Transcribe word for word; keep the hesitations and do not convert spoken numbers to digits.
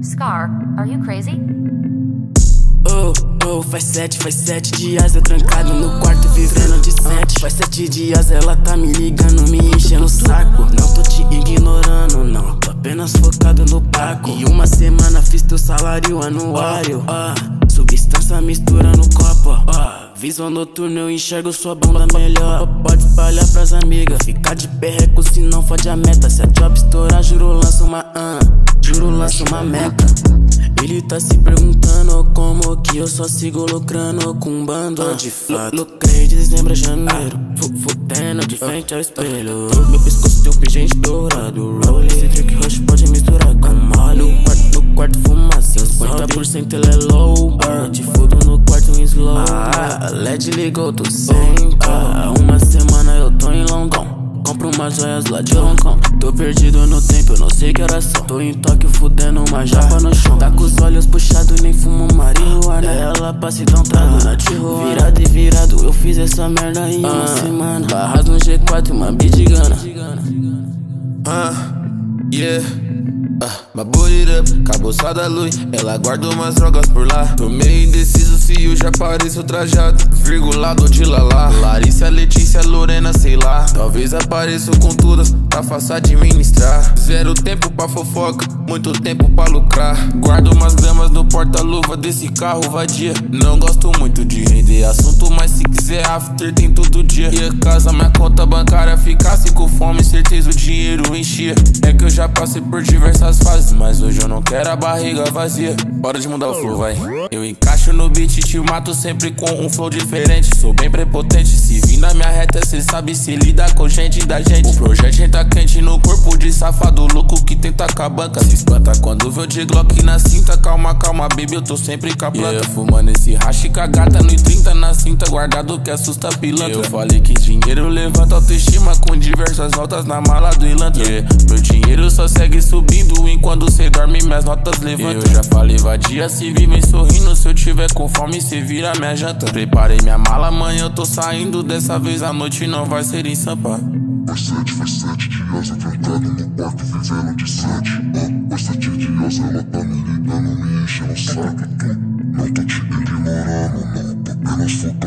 Scar, are you crazy? Oh, oh, faz sete, faz sete dias eu trancado no quarto vivendo de sete. Faz sete dias ela tá me ligando, me enchendo o saco. Não tô te ignorando, não, tô apenas focado no paco. E uma semana fiz teu salário anuário. Ah, substância mistura no copo. Ah, visão noturna eu enxergo sua bunda melhor. Pode espalhar pras amigas, ficar de perreco se não fode a meta. Se a job estourar, juro lança uma ah, juro lança uma meta. Ele tá se perguntando como que eu só sigo lucrando com um bando de fato. Lucrei de dezembro a janeiro, fudendo de frente ao espelho. Meu pescoço tem um pingente dourado. Roll esse trick rush pode misturar com mole. No quarto, no quarto fumaça, cinquenta por cento ele é low. Ah, te fudo no quarto em slow. Ah, a L E D ligou, tô sem ah, uma semana eu tô em London. Compro umas joias lá de Hong Kong. Tô perdido no tempo, eu não sei que horas são. Tô em Tóquio fudendo uma japa no chão. Tá com os olhos puxados, nem fumo marihuana. Ela passa e dá um trago na Tijuana. Virado e virado, eu fiz essa merda em uma semana. Barras no G quatro, uma bidigana. Ah, yeah. Ah, my booty up, acabou só da luz. Ela guarda umas drogas por lá. Tô meio indeciso se eu já pareço trajado, virgulado de lalá. Larissa, Letícia, Lorena, sei lá. Talvez apareço com todas, tá fácil administrar. Zero tempo pra fofoca, muito tempo pra lucrar. Guardo umas gramas no porta-luva desse carro vadia. Não gosto muito de render assunto, mas se quiser after tem todo dia. E a casa, minha conta bancária ficasse com fome, certeza o dinheiro enchia. É que eu já passei por diversas fases, mas hoje eu não quero a barriga vazia. Bora de mudar o flow, vai. Eu encaixo no beat e te mato sempre com um flow diferente. Sou bem prepotente, se vir na minha reta cê sabe se lida com gente da gente. O projeto entra quente no corpo de safado louco que tenta com a banca. Se espanta quando vê o de Glock na cinta. Calma, calma, baby, eu tô sempre com a planta. Yeah, fumando esse hash com a gata no trinta na cinta, guardado que assusta a pilantra. Eu falei que dinheiro levanta autoestima com diversas notas na mala do Ilantra. Yeah, meu dinheiro só segue subindo enquanto cê dorme, minhas notas levantam. Eu já falei vadia, se vivem sorrindo. Se eu tiver com fome, cê vira minha janta. Preparei minha mala, amanhã eu tô saindo. Dessa vez a noite não vai ser em Sampa. Faz sete, faz sete dias eu trancado no quarto vivendo de sete. Ah, faz sete dias ela tá me ligando, me enchendo o saco. Tô, não tô te ignorando, não, tô apenas focado